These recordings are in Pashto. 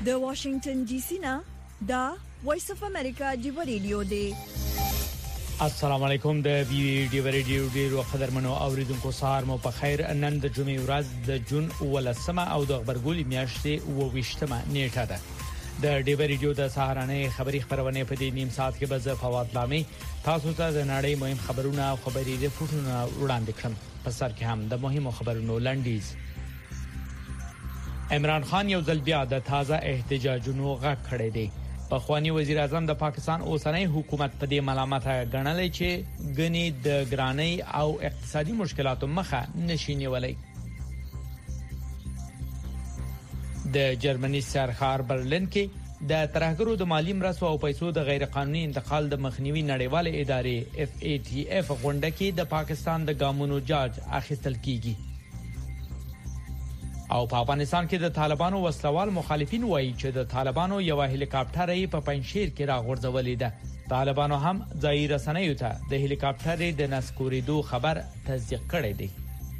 د واشنگټن ډي سي نه دا وایس اف امریکا دی ریډیو دی. السلام علیکم. د ویډیو ریډیو ډیرو قدرمنو اوریدونکو سهار مو په خیر. نن د جمعې ورځ د جون 18 او د خبرګولې میاشتې 28مه نیټه ده. د ډیو ریډیو د سهارانه خبری خبرونه په دې نیم ساعت کې به زه فواد لامي تاسو ته د نړۍ مهم خبرونه او خبري رپورټونه وړاندې کړم. په سر کې هم د مهمو خبرونو لنډیز. عمران خان یو ځل بیا د تازه احتجاجونو غږ کړی دی. پخوانی وزیر اعظم د پاکستان اوسنۍ حکومت په دې ملامت غنلې چې غني د ګرانۍ او اقتصادي مشکلاتو مخه نشي نیولای. د جرمني سرخار برلین کې د ترهګرو د مالی مرستو او پیسو د غیر قانوني انتقال د مخنیوي نړیواله ادارې FATF غونډه کې د پاکستان د ګامونو جاج اخیستل کیږي. او په افغانستان کې د طالبانو وسلوال مخالفین وایي چې د طالبانو یو هلیکاپټر یې په پنځشیر کې راغورځولې ده. طالبانو هم ځای رسنیو ته د هلیکاپټر د نسکوریدو خبر تصدیق کړی دی.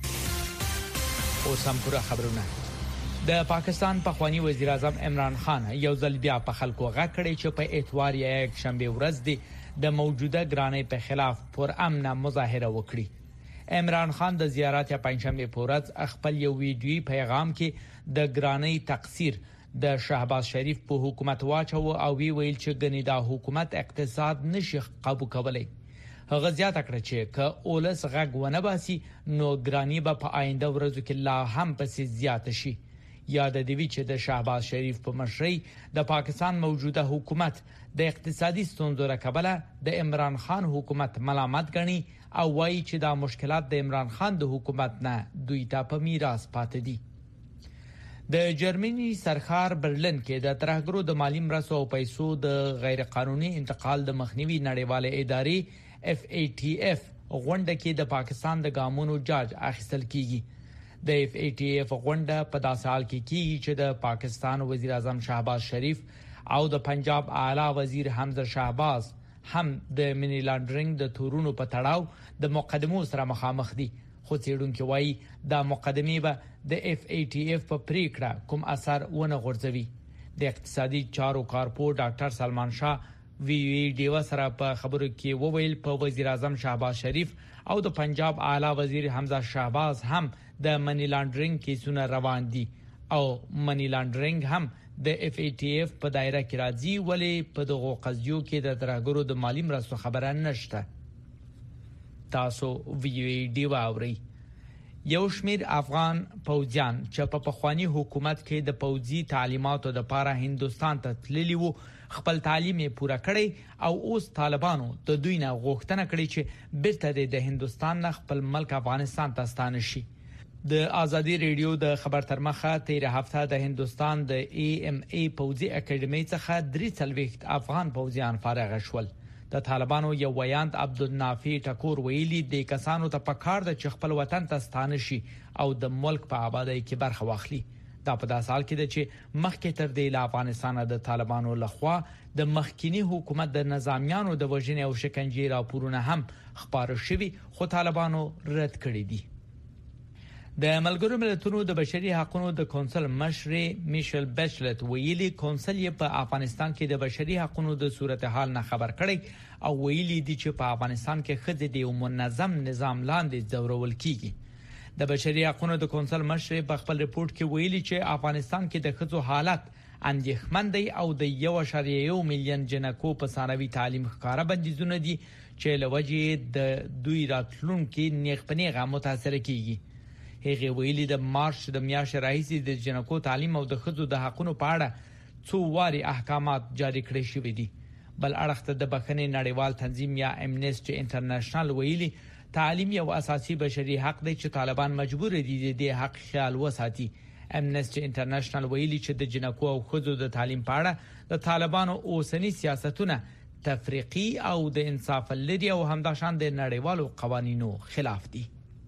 اوس هم پوره خبرونه. د پاکستان پخوانی وزیر اعظم عمران خان یو ځل بیا په خلکو غږ کړی چې په اتوار یا یک شنبه ورځ د موجوده ګرانۍ په خلاف پر امن مظاهره وکړي. عمران خان د زیارت پنځشنبه په ورځ خپل یو ویډیویي پیغام کې د ګرانۍ تقصیر د شهباز شریف په حکومت واچو او ویل چې غنی دا حکومت اقتصاد نشي قابو کولای. هغه زیاته کړه چې که اولس غږ ونه باسي نو ګرانۍ به په آینده ورځو کې لا هم پسې زیات شي. یاد دی چې د شهباز شریف په مشرۍ د پاکستان موجوده حکومت د اقتصادي ستونزو راکبله د عمران خان حکومت ملامت غني او وایي چې دا مشکلات د عمران خان د حکومت نه دوی ته په میراث پاتې دي. د جرمني سرخار برلین کې د ترهګرو د مالی مرستو او پیسو د غیر قانوني انتقال د مخنیوي نړیواله ادارې FATF غونډه کې د پاکستان د ګامونو جاج اخیستل کیږي. د FATF غونډه په داسې حال کې کیږي چې د پاکستان وزیر اعظم شهباز شریف او د پنجاب اعلی وزیر حمزه شهباز هم د منی لانډرینګ د تورونو په تړاو د مقدمو سره مخامخ دي. خو څېړونکو وایي دا مقدمې به د FATF په پریکړه کوم اثر ونه غورځوي. د اقتصادي چارو کارپو ډاکټر سلمان شاه ویډیو سره په خبرو کې وویل په وزیر اعظم شهباز شریف او د پنجاب اعلی وزیر حمزه شهباز هم د منی لانډرینګ کیسونه روان دي او منی لانډرینګ هم د FATF په دایره کې راځي ولی په دغه قضیو کې د ترهګرو د مالی مرستو خبره نشته. تاسو ویډیو اورئ. یو شمیر افغان پوځیان چې په پخوانی حکومت کې د پوځي تعلیماتو لپاره هندستان ته تللی وو خپل تعلیم یې پوره کړی او اوس طالبانو د دوی نه غوښتنه کړې چې بیرته د هندستان نه خپل ملک افغانستان ته ستانه شي. د ازادي ریډیو د خبر تر مخه 13 هفته د هندستان د AMA پوځي اکیډمي څخه 3 افغان پوځیان فارغ شول. د طالبانو یو ویاند عبدالنافع ټکور ویلي د کسانو ته پکار د خپل وطن ته ستانه شي او د ملک په آبادی کې برخه واخلي. دا په داسې حال کې ده چې مخکې تر دې له افغانستان د طالبانو لخوا د مخکینی حکومت د نظامیانو د وژنې او شکنجې راپورونه هم خبر شوي خو طالبانو رد کړی دي. د ملګرو ملتونو د بشري حقوقو د کونسل مشر میشل بچلت ویلي کونسل یې په افغانستان کې د بشري حقوقو د صورتحال نه خبر کړی او ویلي دي چې په افغانستان کې خځې د یو منظم نظام لاندې ځورول کیږي. د بشري حقوقو د کونسل مشر په خپل ریپورت کې ویلي چې افغانستان کې د ښځو حالت اندېښمن دی او د 1.1 میلیون جنکو په ثانوي تعلیم ښکارا بندیزونه دي چې لوجې د دوی راتلونکو نیغ په نیغه متاثر کیږي. هغه ویلي د مارچ د میاشتې راهیسې د جنکو تعلیم او د ښځو د حقوقو په اړه څو واري احکامات جاری کړي شوي دي. بل اړخ ته د بخښنې نړیوال تنظیم یا امنیسټي انټرنیشنل ویلي تعلیم یو اساسي بشري حق دی چې طالبان مجبور دي د حق خیال وساتي. امنیسټي انټرنیشنل ویلي چې د جنکو او ښځو د تعلیم په اړه د طالبانو اوسنی سیاستونه تفریقي او د انصاف لري او همداشان د نړیوالو قوانینو خلاف دي.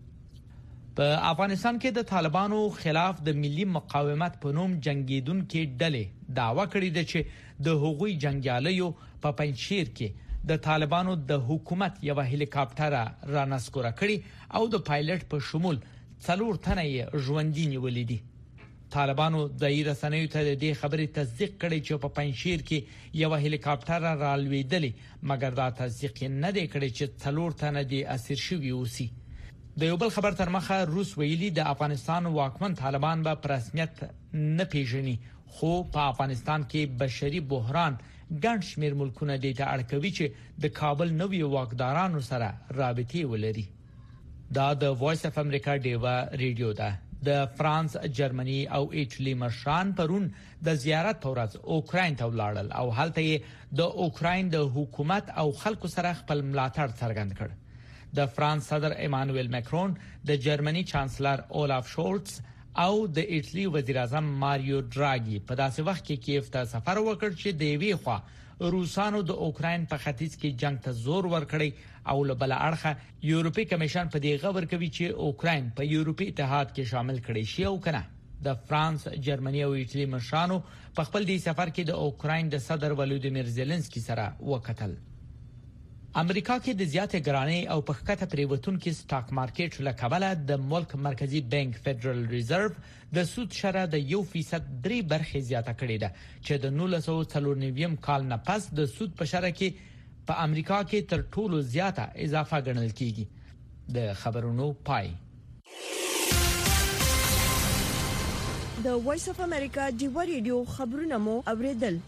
په افغانستان کې د طالبانو خلاف د ملي مقاومت په نوم جنگیدونکو ډلې دعوا کړې ده چې د هغوی جنگیالیو په پنځشیر کې د طالبانو د حکومت یو هلیکاپټر را نسکور کړی او د پایلټ په شمول 4 تنه ژوندۍ نیولې دي. طالبانو ځایي رسنیو ته د دې خبرې تصدیق کړی چې په پنځشیر کې یو هلیکاپټر رالوېدلی، مګر دا تصدیق نه دی کړی چې 4 تنه دي اسیر شوي اوسي. د یو بل خبر تر مخه روس ویلي د افغانستان واکمن طالبان به په رسمیت نه پیژني، خو په افغانستان کې بشري بحران ګڼ شمېر ملکونه د ته اړ کوي چې د کابل نوي واکدارانو سره رابطې ولري. دا د وایس اف امریکا ډیوا ریډیو ده. د فرانس، جرمني او ایټالي مشران پرون د زیارت په ورځ اوکراین ته ولاړل او هلته د اوکراین د حکومت او خلکو سره خپل ملاتړ څرګند کړ. د فرانس صدر ایمانوئل ماکرون، د جرمني چانسلر اولاف شولټز او د ایټالي وزیر اعظم ماریو دراګي په داسې وخت کې کیف ته سفر وکړ چې د وی خوا روسانو د اوکراین په ختیځ کې جنگ ته زور ورکړی او له بل اړخه یورپی کمیشن په دې خبر کوي چې اوکراین په یورپی اتحاد کې شامل کړي شي او کنه. د فرانس، جرمني او ایټالي مشرانو په خپل دې سفر کې د اوکراین د صدر ولودیمیر زيلنسکي سره وکتل. امریکا کې د زیاتې ګرانۍ او پخکته پریوتونکو سټاک مارکیټ له کبله د ملک مرکزی بانک فدرال ریزرو د سود شرح د 1% 3 برخې زیاته کړې ده چې د 1994 کال نه پس د سود په شرح کې په امریکا کې تر ټولو زیاته اضافه ګڼل کیږي. د خبرونو پای. د وایس اف امریکا ډیوا ریډیو خبرونه مو اوریدل.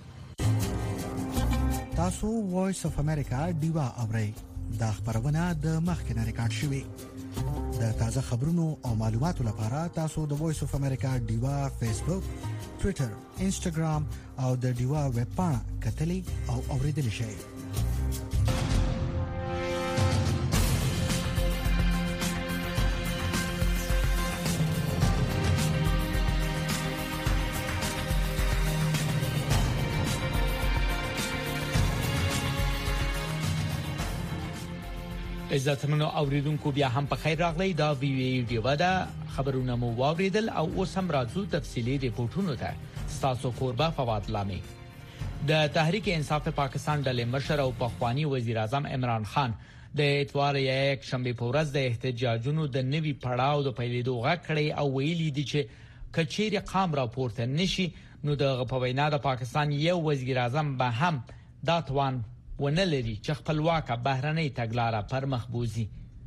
تاسو وایس اف امریکا ډیوا اورئ. دا خبرونه د مخکنه ریکارډ شوې. د تازه خبرونو او معلوماتو لپاره تاسو د وایس اف امریکا ډیوا فیسبوک، ټوئیټر، انسټاګرام او د ډیوا ویب پاڼه کتلې او اوریدل شئ. عزتمنو اوریدونکو بیا هم په خیر راغلی. دا وی وی ډیوا ده. خبرونه مو واوریدل او اوس هم راځو تفصیلی ریپورتونو ته. تاسو قربا فواد لامي. د تحریک انصاف پاکستان ډلې مشر او پخوانی وزیر اعظم عمران خان د اتوار یک شنبه په ورځ د احتجاجونو د نوي پړاو د پیلېدو غږ کړی او ویلي دي چې کچېری قام راپورته نشي نو د غپوینا د پاکستان یو وزیر اعظم به هم دا توان ونلري چې خپلواکه بهرنۍ تګلارې پر مخ بوزي.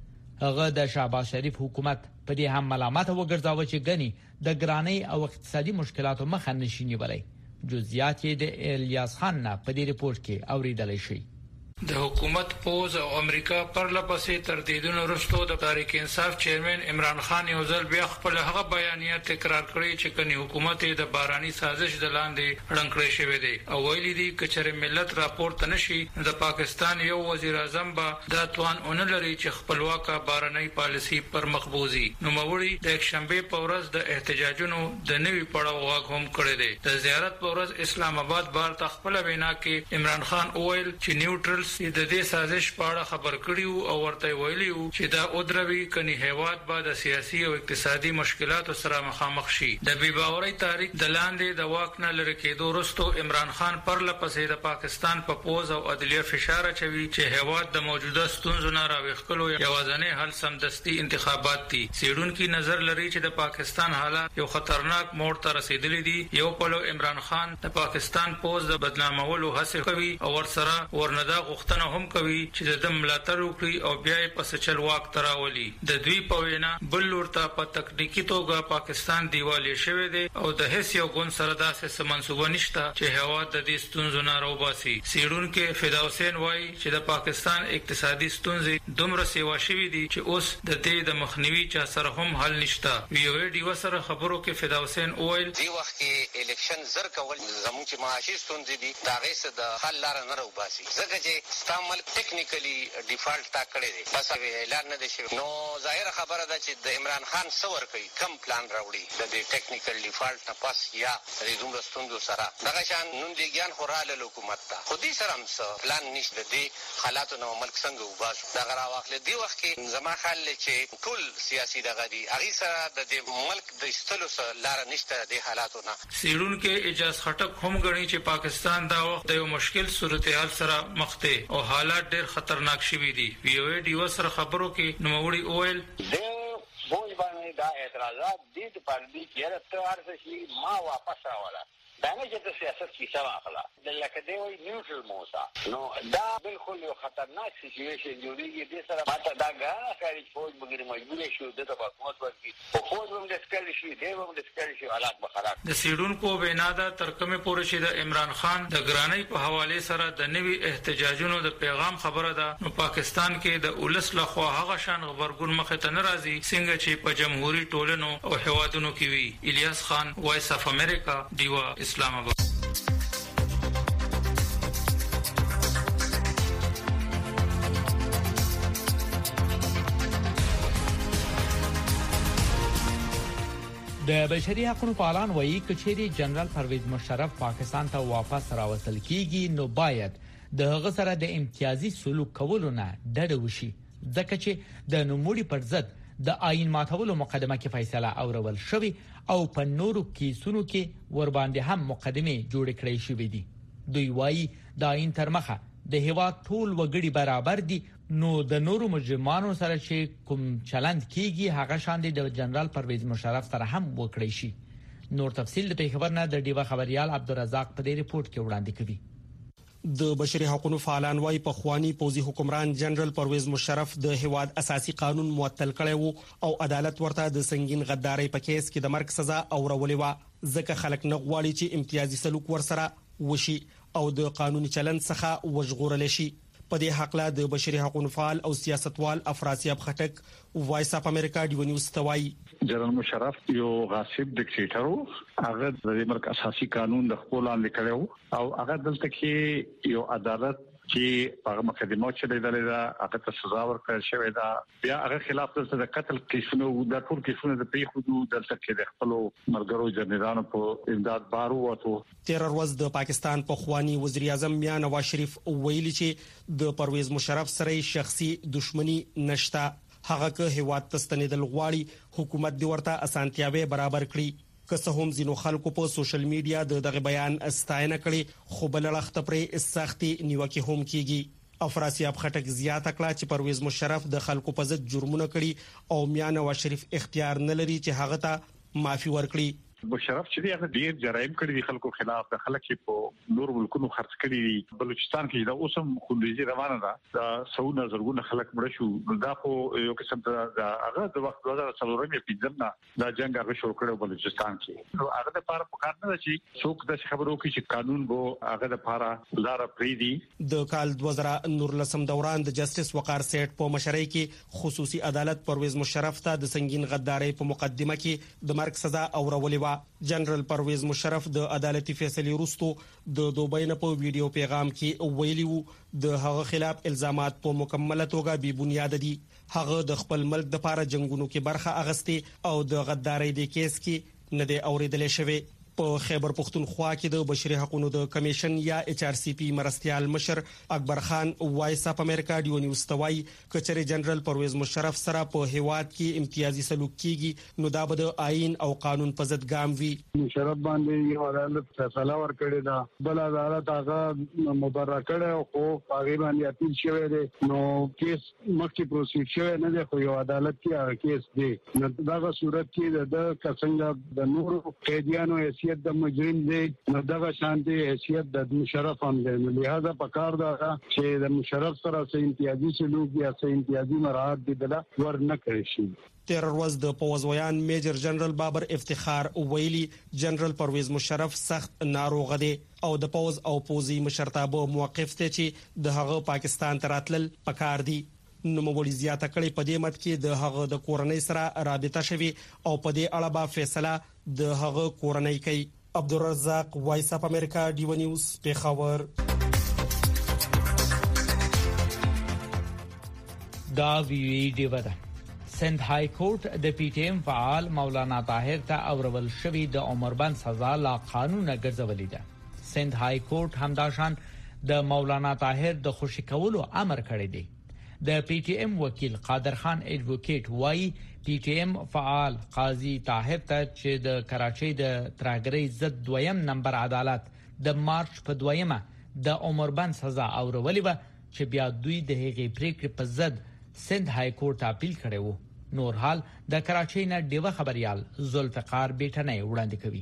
هغه د شهباز شریف حکومت په دې هم ملامت وګرځاوه چې غني د ګرانۍ او اقتصادي مشکلاتو مخه نشي نیولای. جزئیات یې د الیاس خان نه په دې ریپورت کې اوریدل شي. د حکومت پوز او امریکا پر لپسې تردیدونو وروسته د تحریک انصاف چیرمن عمران خان یو ځل بیا خپل هغه بیانیه تکرار کړی چې کني حکومت د باراني سازش د لاندې رنګړې شوې دی او ویلي دی چې ملت راپورته نشي د پاکستان یو وزیر اعظم به دا توان اونلري چې خپلواکه باراني پالیسي پر مخبوزي. نو موري د شنبه په ورځ د احتجاجونو د نوي پړاو واغ هم کړی دی. د زیارت په ورځ اسلام آباد بار تخپل وینا کې عمران خان اویل چې نیوټرل د دې سازش په اړه خبر کړیو او ورته ویلیو چې دا اودروي کني هیواد به د سیاسي او اقتصادي مشکلاتو سره مخامخ شي. د بي باوري تاریخ د لاندې د واک نه لری کېدو وروسته عمران خان پر لپسې د پاکستان په پوز او عدلیه فشار چوي چې هیواد د موجوده ستونزو نه راوښکلو یوازنې حل سمدستي انتخابات دي. سیډونکو نظر لري چې د پاکستان حالات یو خطرناک موړ ته رسیدلي دي. یو پلو عمران خان د پاکستان پوز د بدنامولو هڅه کوي او ورسره ورندا غوښتنه هم کوي چې د ملاتړ وکړي او بیا یې پس چل واک تراولي. د دوی په وینا بل ورته په تکنیکی توګه پاکستان دیواله شوی دی او د هیڅ یو ګوند سره داسې منسوبه نشته چې هوا د دې ستونزو نه راوباسي. سیډونکو فدا حسین وایي چې د پاکستان اقتصادي ستونزې دومره سیوا شوې دي چې اوس د دې د مخنیوي چا سره هم حل نشته. وی او ډي وسره خبرو کې فدا حسین وایي دی وخت کې الیکشن زر کول زموږ چې معاشي ستونزې دي دا غیسه د حل لار نه راوباسي. ځکه چې استعمال ټیکنیکلی ډیفالت تا کړی دی بس اعلان نه دی شوی. نو ظاهر خبره ده چې د عمران خان څور کوي کم پلان راوړي د دې ټیکنیکل ډیفالت نه پس یا د دومره ستوندو سره دغه شان نن دی ګیان خوراله حکومت ته خودي سره هم پلان نشته دی حالاتو نو ملک څنګه وباسو دا غرا واخله دی وخت کې زما خیال چې ټول سیاسي دغه دی اغي سره د ملک د استلو سره لار نشته دی حالاتو نه. سیډونکو اجازه خټک هم غني چې پاکستان دا وخت د یو مشکل صورتحال سره مخ ته او حالات ډېر خطرناک شوي دي. وی او ډي وسره خبرو کې نوموړي اویل بوج باندې دا اعتراضات دې په اړه چې ته ارزه شي ما واپس راوړه دا نه چې د سیاست کې سم اخلا د لکه دی وی نیوټرل موسا نو دا بالکل یو خطرناک سچويشن جوړیږي د سره ماته دا غا خارج فوج بغیر مجبور شو د حکومت ورکی او فوج هم د سکل شي دی هم د سکل شي حالات بخراب د سیډونکو بنادا ترکمه پورې شي د عمران خان د ګرانۍ په حواله سره د نوي احتجاجونو د پیغام خبره ده نو پاکستان کې د اولس لخوا هغه شان خبرګون مخه ته ناراضي څنګه چې په جمهوریت ټولنو او هوادونو کې وی الیاس خان وایس اف امریکا دیوا اسلام آباد د بشري حقوقو فعالان وایي کچېری جنرال پرویز مشرف پاکستان ته واپس راوستل کیږي نو باید د هغه سره د امتیازي سلوک کولو نه ډډه وشي ځکه چې د نوموړي پر ضد د آئین ماتولو مقدمه کې فیصله اورول شوی او په نورو کیسونو کې ور باندې هم مقدمه جوړ کړې شوې دي دوی وایي د آئین تر مخه د هوا ټول وګړي برابر دي نو د نورو مجرمانو سره چې کوم چلند کیږي هغه شان دي د جنرال پرویز مشرف سره هم وکړي شي نور تفصیل د خبر نه د ډیوا خبريال عبدالرزاق په دې ریپورت کې وړاندې کوي د بشري حقوقو فعالان وايي په خواني پوزي حکمران جنرال پرویز مشرف د هواد اساسي قانون معطل کړی وو او عدالت ورته د سنگین غداري په کیس کې د مرګ سزا اورولې و ځکه خلک نه غواړي چې امتیازي سلوک ورسره وشي او د قانوني چلند څخه وژغورل شي په دې حق لا د بشري حقوقو فعال او سیاستوال افراسیاب خټک وایس اف امریکا ډیو نیوز توای جنرال مشرف یو غاصب ډیکټیټر هغه د مرګ اساسي قانون د خپل لاندې کړو او هغه دلته کې یو عدالت چې هغه مقدمه چې لیدلې ده هغه ته سزا ورکړل شوې ده بیا هغه خلاف د قتل کیسونو د ټول کیسونو د پیښو دلته کې د خپل مرګرو جنرالانو په امداد بارو وته تیر ورځ د پاکستان په خواني وزیر اعظم میاں نواز شریف ویلي چې د پرویز مشرف سره شخصي دښمنی نشته هغه که هیواد تستنیدل غواړي حکومت دی ورته اسانتیاوي برابر کړي که څه هم ځینو خلکو په سوشل میډیا دغه بیان استاینه کړي خو بل لخت پرې سختي نیوکه هم کیږي افراسیاب خټک زیاته کړه چې پرویز مشرف د خلکو په ضد جرمونه کړي او میاں نواز شریف اختیار نه لري چې هغه ته معافي ورکړي مشرف چې هغه ډیر جرایم کړی دي خلکو خلاف د خلک په نور ملکونو خرڅ کړی دي بلوچستان کې دا اوسم خوندې روانه ده دا سونه زرګونه خلک مړ شو دا خو یو قسم ته هغه د وخت 2014 کې دا جنگ هغه شروع کړو بلوچستان کې نو هغه د لپاره په کار نه شي څوک د خبرو کې چې قانون بو هغه د لپاره لار پریدي د کال 2019 دوران د جسټس وقار سیټ په مشرۍ کې خصوصي عدالت پرویز مشرف ته د سنگین غداري په مقدمه کې د مرګ سزا اورولې و جنرال پرویز مشرف د عدالتي فیصلې وروسته د دوبۍ نه په ویډیو پیغام کې ویلي وو د هغه خلاف الزامات په مکمله توګه بې بنیاد دي هغه د خپل ملک د لپاره جنگونو کې برخه اغستې او د غدارۍ د کیس کې نه دی اوریدل شوی په خیبر پختونخوا کې د بشري حقوقو د کمیشن یا ایچ آر سی پی مرستيال مشر اکبر خان وایس اف امریکا ډیو نیوز توای کچري جنرال پرویز مشرف سره په هیواد کې امتیازي سلوک کیږي نو دا به د آئین او قانون په ضد ګام وي مشرف باندې یو عدالت فیصله ورکړی دا بل عدالت هغه مبرر کړی او خو هغه باندې اپیل شوی دی نو کیس مخکې پروسیډ شوی نه دی خو یو عدالت کې هغه کیس دی نو دغه صورت کې د څنګه د نورو قیدیانو د مجرم دی نو دغه شانتي حیثیت د مشرف هم دی نو لہذا پکار دا چې د مشرف سره سه امتیازي سلوک یا سه امتیازي مراحت دي دلا ور نه کړی شي تیر ورځ د پوزویان میجر جنرال بابر افتخار ویلي جنرال پرویز مشرف سخت ناروغ دی او د پوز او پوزي مشرتابه موقف ته چې د هغه پاکستان ته راتلل پکار دی نو مولي زیاته کړي په دې مت کې د هغه د کورنۍ سره رابطه شوي او په دې اړه به فیصله د هغه کورنۍ کوي عبدالرزاق وایس اف امریکا ډیو نیوز پیښور دا ویډیو ده سند های کورټ د پی ټی ایم فعال مولانا طاهر ته اورول شوی د عمر بند سزا لا قانون ګرځولې ده سند های کورټ همداشان د مولانا طاهر د خوشی کولو امر کړی دی د پی ټی ایم وکیل قادر خان ایڈوکیټ وای پی ټی ایم فعال قاضي طاهر ته چې د کراچۍ د تراګرۍ ضد دویم نمبر عدالت د مارچ په دویمه د عمر بند سزا اورولې و چې بیا دوی د هغې پریکړې په ضد سند های کورټ اپیل کړی وو نور حال د کراچۍ نه ډیوه خبريال ذوالفقار بیٹنۍ وړاندې کوي.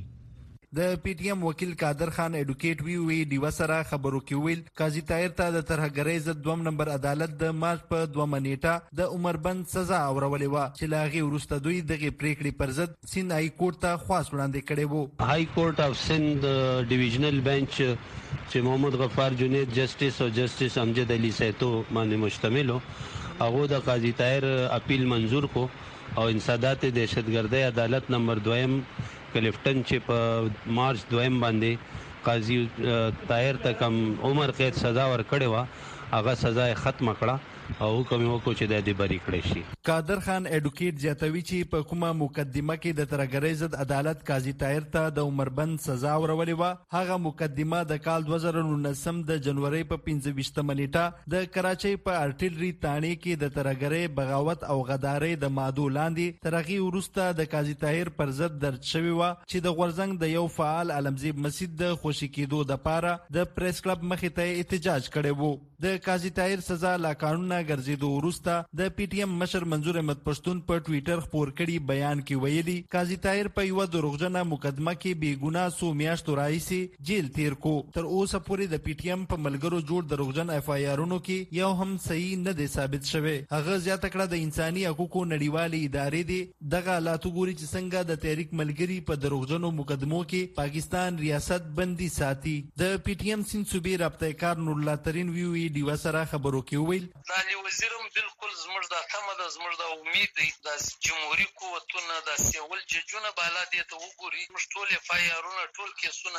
د پی ټی ایم وکیل قادر خان اډوکیټ وی ډیوه سره خبرو کې ویل قاضي طاهر ته د ترهګرۍ ضد 2 نمبر عدالت د مارچ په 2 نیټه د عمر بند سزا اورولې و چې لاغي ورسته دوی دغه پریکړې پر ضد سند های کورټ ته خواست وړاندې کړي وو. های کورټ اف سند ډیویژنل بنچ چې محمد غفار جنید جسټس او جسټس امجد علي سیتو باندې مشتمل هغه د قاضي طاهر اپیل منظور کو او انسداد دهشتګردۍ عدالت نمبر 2 کلیفټن چې په مارچ 2 باندې قاضي طاهر ته کم عمر قید سزا ورکړې و هغه سزا ختم کړه او حکم وکړ چې د دې بری کړی شي. قادر خان اډوکیټ زیاتوي چې په کومه مقدمه کې د ترهګرۍ ضد عدالت قاضي طاهر ته د عمر بند سزا ورولې و هغه مقدمه د کال 2019 د جنوري په 25 نیټه د کراچۍ په ارټلري تانې کې د ترهګرۍ بغاوت او غدارۍ د مادو لاندې ترغي ورسته د قاضي طاهر پر ضد درج شوی و چې د غورزنګ د یو فعال علمزیب مسجد د خوشی کېدو د پاره د پریس کلب مخې ته احتجاج کړي وو. د قاضي طاهر سزا لا قانون ګرځېدو وروسته د پی ټی ایم مشر منظور احمد پښتون په ټوئیټر خپور کړي بیان کې ویلي قاضي طاهر په یو دروغجنه مقدمه کې بې ګناه سو میاشتو راځي جیل تیر کو. تر اوسه پورې د پی ټی ایم په ملګرو جوړ دروغجن اف آی آرونو کې یو هم صحیح نه دی ثابت شوی. هغه زیاته کړه د انساني حقوقو نړیوالې ادارې دی دغه لاتو ګوري چې څنګه د تحریک ملګری په دروغجنو مقدمو کې پاکستان ریاست بندي ساتي. د پی ټی ایم سین صوبې رابطه کار نور الله ترين وی ډیوه سره خبرو کې ویل علي وزیرم بالکل زموږ د تمه ده زموږ د امید دی د جمهوریت قوتونو د سیول ججونه بالا دي ته وګوري موږ ټول فایرونه ټول کیسونه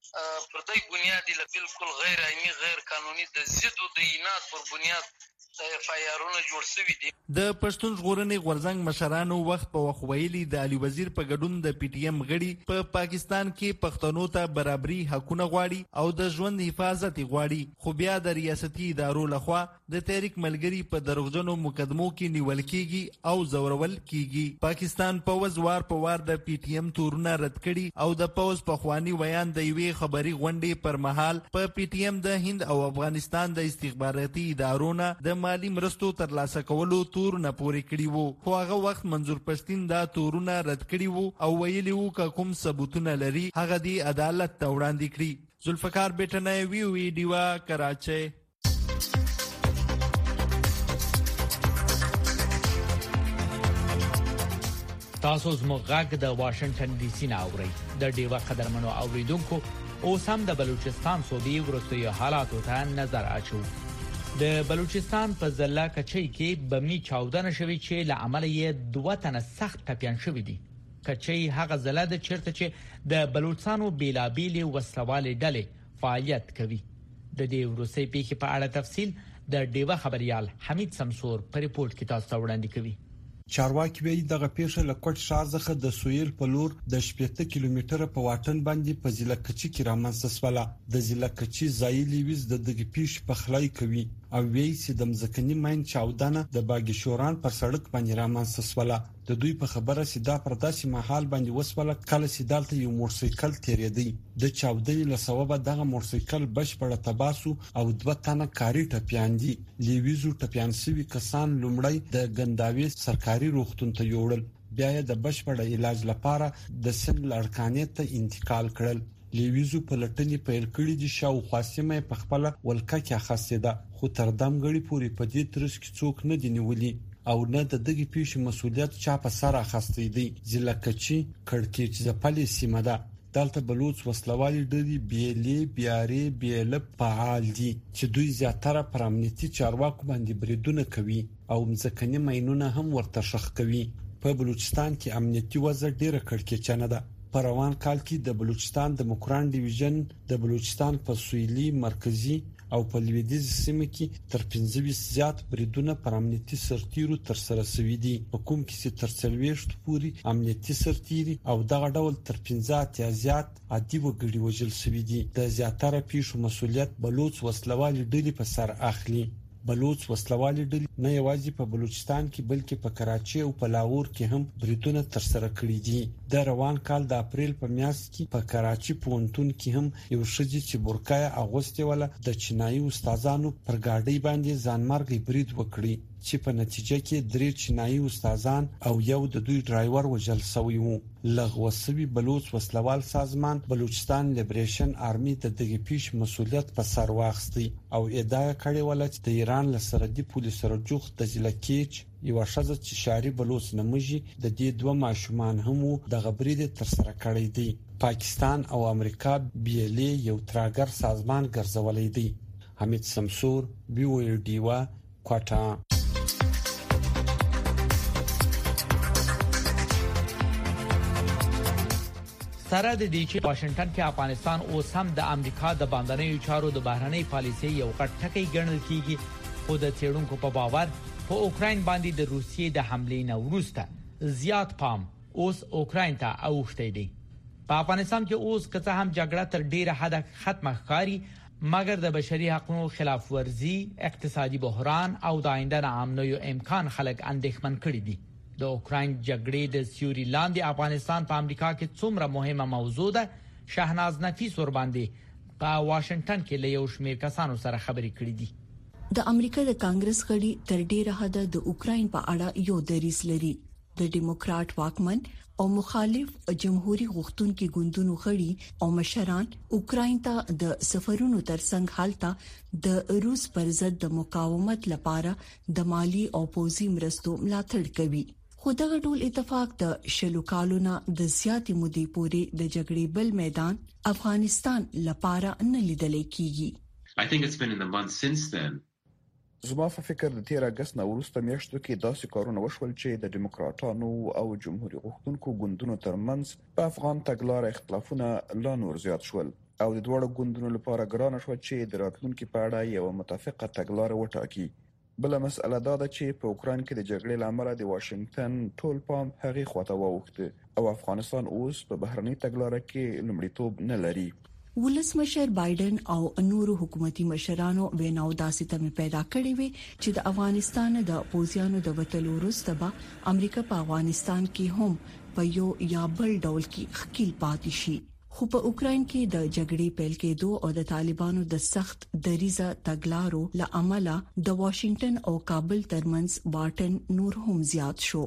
پر دې بنیاد له بالکل غیر عیني غیر قانوني د ضد او د ینات پر بنیاد فایرونه جوړ شوی دي. د پښتون ژغورنې غورزنګ مشرانو وخت په وخت ویلي د علي وزیر په ګډون د پی ټی ایم غړي په پاکستان کې پښتنو ته برابري حقونه غواړي او د ژوند حفاظت غواړي خو بیا د ریاستي ادارو لخوا د تحریک ملګری په دروغجنو مقدمو کې نیول کیږي او زورول کیږي. پاکستان پوز وار په وار د پی ټی ایم تورونه رد کړي او د پوز په خواني بیان د یوې خبري غونډې پر مهال په پی ټی ایم د هند او افغانستان د استخباراتي ادارو نه د مالی مرستو ترلاسه کولو تورونه پورې کړي وو خو هغه وخت منظور پښتین دا تورونه رد کړي وو او ویلي وو که کوم ثبوتونه لري هغه دی عدالت ته وړاندې کړي. ذوالفقار بیٹنۍ وی ډیوه کراچۍ. تاسو زموږ غږ د واشنگټن ډي سي نه اورئ. د ډیوه قدرمنو اوریدونکو اوس هم د بلوچستان صوبې وروستیو حالاتو ته نظر اچو. د بلوچستان په ضلع کچۍ کې بمي چاودنه شوې چې له امله یې 2 تنه سخت ټپيان شوې دي. کچۍ هغه ضلع د چیرته چې د بلوچستانو بیلابېلې وسلوالې ډلې فعالیت کوي. د دې وروستۍ پیښې په اړه تفصیل د ډیوه خبريال حمید سمسور په ریپورت کې تاسو ته وړاندې کوي. چارواکي وایي دغه پیښه له کوټ ښار څخه د سویل په لور د 70 کیلومتره په واټن باندې په ضلع کچي کې رامنځته شوه. د ضلع کچي ځایي لیویز د دغه پیښې په خلای کوي او وایي چې د مځکني ماین چاودنه د باګشوران پر سړک باندې رامنځته شوه. د دوی په خبره چې دا پر داسې محل باندې وسوله کله چې دلته یو موټرسایکل تیریدي. د چاودنې له سببه دغه موټرسایکل بشپړه تباسو او 2 تنه کاری ټپيان دي. لیویزو ټپيان سوي کسان لومړی د ګنداوي سرکاري روغتون ته یوړل بیا یې د بشپړه علاج لپاره د سند لړکانې ته انتقال کړل. لیویزو په لټنې پیل کړې دي شاوخوا سیمه په خپل ولکه کې اخیسته ده خو تر دمګړي پورې په دې ترڅ کې څوک نه دی نیولي او نه د دغه پیښې مسولیت چا په سر اخیسته دی. ضلع کچي کړکېچ ځپلې سیمه ده. دلته بلوچ وسلوالي ډلې بیلې بیاري بیل فعال دي چې دوی زیاتره پر امنیتي چارواکو باندې بریدونه کوي او مځکني ماینونه هم ورته شخ کوي. په بلوچستان کې امنیتي وضع ډیره کړکېچنه ده. په روان کال کې د بلوچستان د مکران ډیویژن د بلوچستان په سویلي مرکزی او په لویدیځ سیمه کې تر 15 زیات بریدونه پر امنیتي سرتیرو تر سره شوي دي. په کوم کې چې تر 40 پورې امنیتي سرتیري او دغه ډول تر 15 زیات عادي وګړي وژل شوي دي. د زیاتره پیښو مسولیت بلوچ وسلوالي ډلې په سر اخلي. بلوچ وسلوالي ډلې نه یوازې په بلوچستان کې بلکې په کراچۍ او په لاهور کې هم بریدونه ترسره کړي دي. د روان کال د اپریل په میاشت کې په کراچۍ پونتون کې هم یو شخص چې بورکا اغوستي ولا د چینایي استادانو پر ګاډي باندې ځانمرګي برید وکړي. چې په نتیجه کې 3 چینایي استادان او یو د دوی ډرایور وژل شوی وو. لغوه شوی بلوچ وسلوال سازمان بلوچستان لیبریشن آرمي د دغه پیښ مسولیت په سر واخیستی او ادعا کړې وه چې د ایران له سرحدي پولیسو سره جوخت د ضلع کیچ یو شخص چې شاري بلوچ نمجي د دې دوه ماشومان هم د غبرید تر سره کړی دی. پاکستان او امریکا بیلې یو تراګر سازمان ګرځولې دی. حمید سمسور BOA کوټا. سره د دې چې واشنگټن کې افغانستان اوس هم د امریکا د باندنیو چارو د بهرنۍ پالیسۍ یو غټ ټکی ګڼل کیږي، خو د څېړونکو په باور په اوکراین باندې د روسیې د حملې نه وروسته زیات پام اوس اوکراین ته اوښتی دی. په افغانستان کې اوس که څه هم جګړه تر ډیره حده ختمه ښکاري، مګر د بشري حقوقو خلاف ورزي، اقتصادي بحران او د آینده ناامنیو امکان خلک اندېښمن کړي دي. د اوکراین جګړې د سیوري لاندې افغانستان په امریکا کې څومره مهمه موضوع ده، شهناز نفیس ور باندې په واشنگټن کې له یو شمېر کسانو سره خبرې کړې دي. د امریکا د کانګرس غړي تر ډیره حده د اوکراین په اړه یو دریځ لري. د ډیموکرات واکمن او مخالف جمهوریت غوښتونکو ګوندونو غړي او مشران اوکراین ته د سفرونو ترڅنګ حالت د روس پر ضد د مقاومت لپاره د مالی او پوځي مرستو ملاتړ کوي. خو دغه ټول اتفاق د شلو کالونو د زیاتې مودې پورې د جګړې بل میدان افغانستان لپاره نه لیدل کیږي. I think it's been in the months since then. زما په فکر د 13 اگست نه وروسته میاشتو کې داسې کارونه وشول چې د دیموکراتانو او جمهوریت غوښتونکو ګوندونو ترمنځ په افغان تګلارې اختلافونه لا نور زیات شول او د دوړو ګوندونو لپاره ګرانه شو چې د راتلونکو په اړه یو متفقه تګلارې وټاکي. بل مسأله دا ده چې په اوکراین کې د جګړې لامل د واشنگټن ټول پام هغه خواته واوښته او افغانستان اوس په بهرنۍ تګلارې کې لومړیتوب نه لري. ولسمشر بایدن او نورو حکومتي مشرانو ویناو داسې تمه پیدا کړې وي چې د افغانستان د پوځیانو د وټلو وروسته به امریکا په افغانستان کې هم په یو یا بل ډول کې خکیل پاتې شي. خو په اوکراین کې د جګړې پیل کېدو او د طالبانو د سخت دریزه تګلارو لامل د واشنگټن او کابل ترمنځ واټن نور هم زیات شو.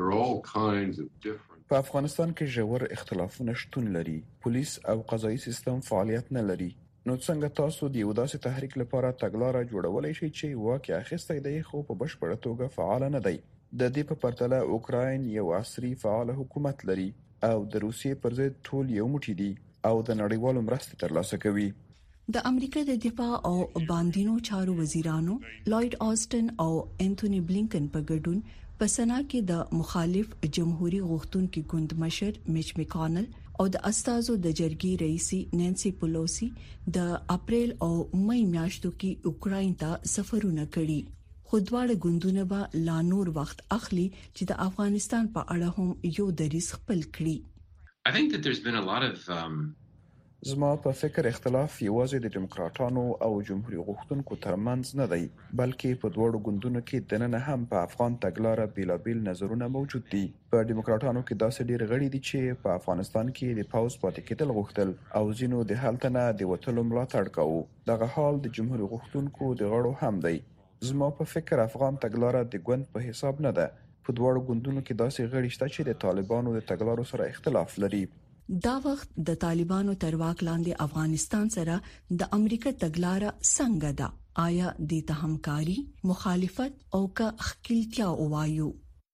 په افغانستان کې ژور اختلافونه شتون لري. پولیس او قضایي سیستم فعالیت نه لري. نو څنګه تاسو د یو داسې تحریک لپاره تګلارې جوړولای شئ چې واقعي اخیسته دی خو په بشپړه توګه فعال نه دی؟ د دې په پرتله اوکراین یو عصري فعال حکومت لري او د روسیې پر ضد ټول یو موټی دي او د نړیوالو مرستې ترلاسه کوي. د امریکا د دفاع او باندینو چارو وزیرانو لوید آستن او انټونی بلینکن په ګډون په سنا کې د مخالف جمهوریت غوښتونکو ګوند مشر میچ میکانل او د استازو د جرګې رئیس نانسی پلوسی د اپریل او مې میاشتو کې اوکراین ته سفرونه کړي. خو دواړه ګوندونه به لا نور وخت اخلي چې د افغانستان په اړه هم یو دریځ خپل کړي. I think that there's been a lot of زما په فکر اختلاف یوازې د دیموکراتانو او جمهوریت غوښتونکو ترمنځ نه دی، بلکې په دوړو ګوندونو کې دننه هم په افغان تګلارې بیلابیل نظرونه موجود دي. په دیموکراتانو کې داسې ډیر غړي دي چې په افغانستان کې د پاوز پاتې کېدل غوښتل او ځینو د حالتنه د وټلو ملاتړ کاوه. دغه حال د جمهوریت غوښتونکو د غړو هم دی. زما په فکر افغان تګلارې د ګوند په حساب نه ده. په دوړو ګوندونو کې داسې غړي شته چې د طالبانو د تګلارو سره اختلاف لري. دا وخت د طالبانو تر واک لاندې افغانستان سره د امریکا تګلارې څنګه ده؟ آیا د همکاري، مخالفت او که خپلتیا وایو؟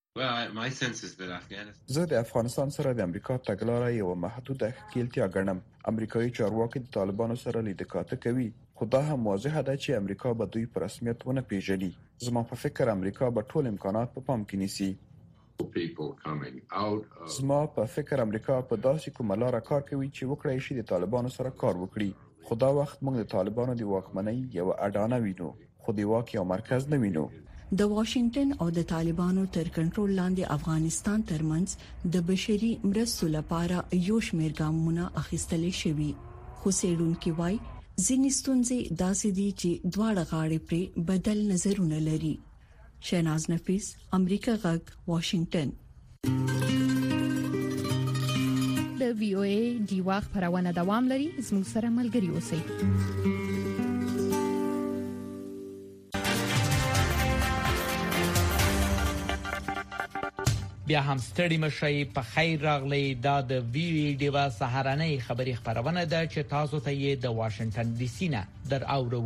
زه د افغانستان سره د امریکا تګلارې یو محدوده خپلتیا ګڼم. امریکایي چارواکي د طالبانو سره لیدکاته کوي، خو دا هم واضحه ده چې امریکا به دوی په رسمیت ونه پیژني. زما په فکر امریکا به ټول امکانات په پام کې نیسي. زما په فکر امریکا په داسې کومه لاره کار کوي چې وکړای شي د طالبانو سره کار وکړي. خو دا وخت موږ د طالبانو د واکمنۍ یو اډانه وینو، خو د واک یو مرکز نه وینو. د واشنگټن او د طالبانو تر کنټرول لاندې افغانستان ترمنځ د بشري مرستو لپاره یو شمېر ګامونه اخیستل شوي. خو څېړونکي وایي ځینې ستونزې داسې دي چې دواړه غاړې پرې بدل نظرونه لري. شهناز نفیس، امریکا غږ، واشنگټن. د VOA ډیوا خبرونه دوام لري. زموږ سره ملګري اوسئ. بیا هم ستړي مشي په خیر راغلی دا د وی ډیوا سهارنۍ خبري خبرونه ده چې تاسو ته یې د واشنگټن ډي سي نه در اورو.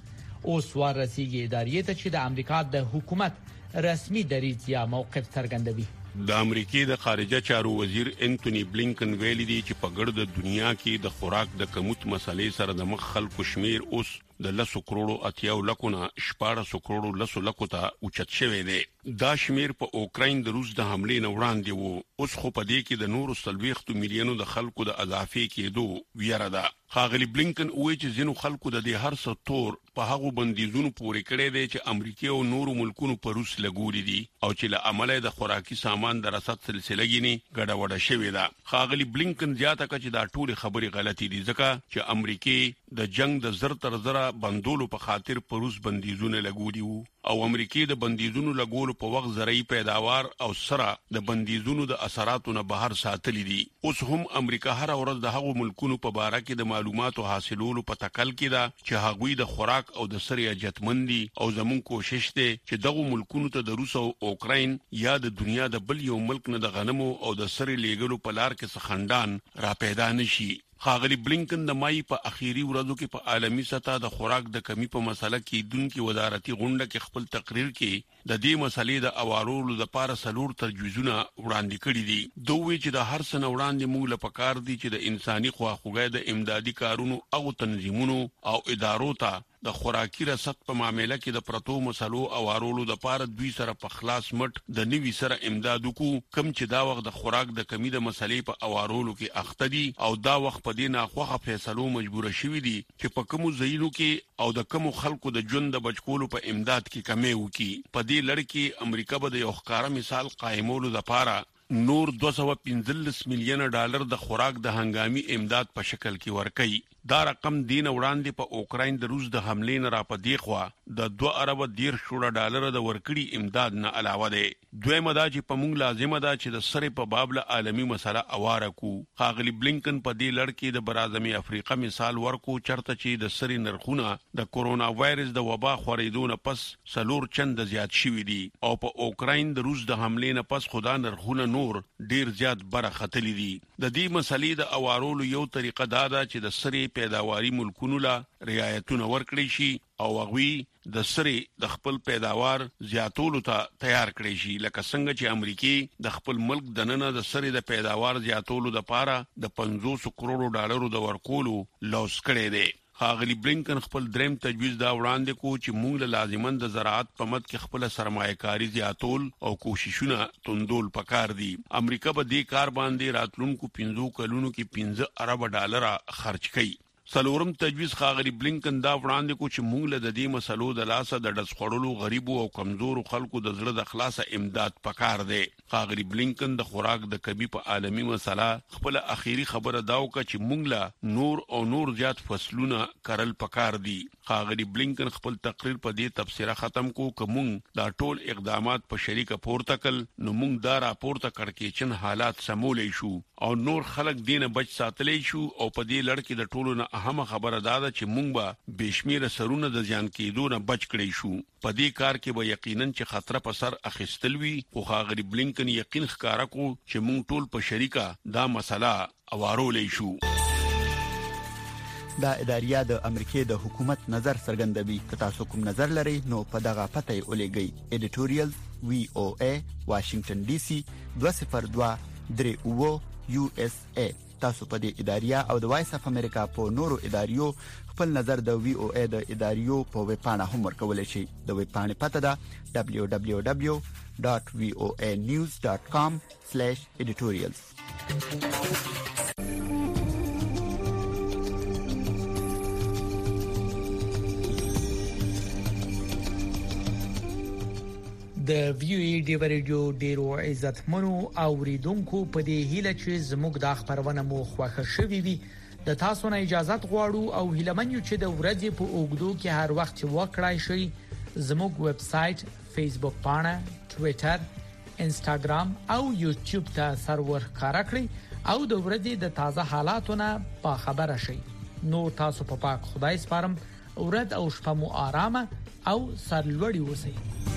اوس ورسیږي ادارې ته چې د امریکا د حکومت رسمي دریځ یا موقف څرګندوي. د امریکای د خارجه چارو وزیر انټونی بلینکن ویلي دی چې په ګرد دنیا کې د خوراک د کموت مسلې سره د مخ خلکو شمیر اوس د 10 کروڑو 80 لکو نه 14 کروڑو 10 لکو ته اوچت شوی دی. دا شمیر په اوکراین د روس د حمله نه وړاندې وو. اوس خو په دې کې د نورو 30 میلیونو د خلکو د اضافي کېدو ویره ده. ښاغلي بلینکن وایي چې ځینو خلکو د دې هر څه تور په هغو بندیزونو پورې کړی دی چې امریکا او نورو ملکونو په روس لګولي دي او چې له عمله د خوراکي سامان د رسد سلسله کې ګډوډه شوې ده. ښاغلي بلینکن زیاته کړه چې دا ټول خبرې غلطي دي ځکه چې امریکا د جنگ د زر تر زره بندولو په خاطر په روس بندیزونه لګولي وو او امریکا د بندیزونو لګولو په وخت زرعي پیداوار او سره د بندیزونو د اثراتو نه بهر ساتلي دي. اوس هم امریکا هر ورځ د هغو ملکونو په باره کې د معلوماتو حاصلولو په تکل کې ده چې هغوی د خوراک او د سرې اجتمندي او زمون کوشش ده چې دغه ملکونو ته د روس او اوکراین یا د دنیا د بل یو ملک نه د غنمو او د سرې لیږلو په لار کې سخندان را پیدا نشي. ښاغلي بلینکن د مای په اخیری ورځو کې په عالمي سطح د خوراک د کمی په مسله کې دونکو وزارتي غونډه کې خپل تقریر کې د دې مسلې د اوارولو لپاره سلور تجویزونه وړاندې کړي دي. دوی چې د هر سنه وړاندې موږ له پکار دي چې د انساني خواخوږۍ د امدادي کارونو او تنظیمونو او ادارو ته د خوراکي رسد په معاملې کې د پرتو مسلو اوارولو لپاره دوی سره په خلاص مټ د نوي سره امداد وکړو کم چې دا وخت د خوراک د کمی د مسلې په اوارولو کې اخته دي او دا وخت په دې ناخوخه فیصلو مجبور شوي دي چې په کومو ځایونو کې او د کومو خلکو د ژوند د بچکولو په امداد کې کمی وکړي. په دې لړ کې امریکا به د یو ښکاره مثال قائمولو لپاره نور 215 میلیون ډالر د خوراک د هنګامي امداد په شکل کې ورکړي. دا رقم دین وړاندې په اوکراین د روس د حملې نه را پدې خوا د 2 ارب 10 ډالر د ورکړي امداد نه علاوه ده. دویمه دا چې په موږ لازمه ده چې د سرې په باب له عالمي مسله اواره کو. ښاغلي بلینکن په دې لړ کې د برازمي افریقا مثال ورکو چرته چې د سرې نرخونه د کورونا وایرس د وبا خورېدو نه پس سلور چند زیات شوي دي او په اوکراین د روس د حملې نه پس خدا نرخونه نور ډیر زیات برخطلي دي. د دې مسلې د اوارولو یو طریقه دا ده چې د سرې پیداواري ملکونو لا رعایتونه ورکړي شي او هغوی د سرې د خپل پیداوار زیاتولو ته تیار کړي شي لکه څنګه چې امریکا د خپل ملک د نن د سرې د پیداوار زیاتولو لپاره د 500 کروڑو ډالرو د ورکولو لوس کړي دي. ښاغلي بلینکن خپل دریم تجویز دا وړاندې کو چې موږ لازمن د زراعت په مد کې خپل سرمایه‌کاري زیاتول او کوششونه توندول پکار دي. امریکا به دې کار باندې راتلونکو 15 کلونو کې 15 ارب ډالر خرج کړي. سلورم تجویز ښاغلي بلینکن دا وړاندې کو چې موږ له دې مسلو د لاسه د ډز خړلو غریبو او کمزورو خلکو د زړه د خلاصه امداد پکار دی. ښاغلي بلینکن د خوراک د کمی په عالمي مسله خپل اخیری خبره دا وکړه چې موږ له نور زیات فصلونه کرل پکار دي. ښاغلي بلینکن خپل تقریر په دې تفسیره ختم کو چې موږ دا ټول اقدامات په شریکه پورته کړل نو موږ دا راپورته کړکېچن حالات سمولې شو او نور خلک دینه بچ ساتلې شو او په دې لړ کې د ټولو نه اهم خبره دا ده چې موږ به بشمیره سرونه د ځان کېدو نه بچ کړی شو. په دې کار کې به یقینا چې خطر په سر اخیستل وي خو ښاغلي بلینکن یقین ښکارا کو چې موږ ټول په شریکه دا مسله اوارولې شو. دا اداریه د امریکای د حکومت نظر څرګندوي. که تاسو کوم نظر لرئ نو په دغه پته یې ولېږئ. ایډیټوریال VOA واشنگټن ډي سي 202 USA. تاسو په دې اداریه او د وایس اف امریکا په نورو اداریو خپل نظر د VOA د اداریو په ویب پاڼه هم ورکولای شئ. د ویب پاڼې پته ده www.voanews.com/editorials. د ویو ډیو ریډیو ډیرو عزتمنو اوریدونکو په دې هیله چې زموږ د خبرونه مو خوښ شوي وي د تاسو نه اجازه غواړو او هیلمن یو چې د ورځې په اوګدو کې هر وخت وکړای شي زموږ ویب سټ فیسبوک پاڼه ټوئیټر انستګرام او یوټیوب ته سرور کار کړی او د ورځې د تازه حالاتونه په خبره شي. نو تاسو په پاک خدای سپارم ورځ او شپه مو آرامه او سرلوړي اوسئ.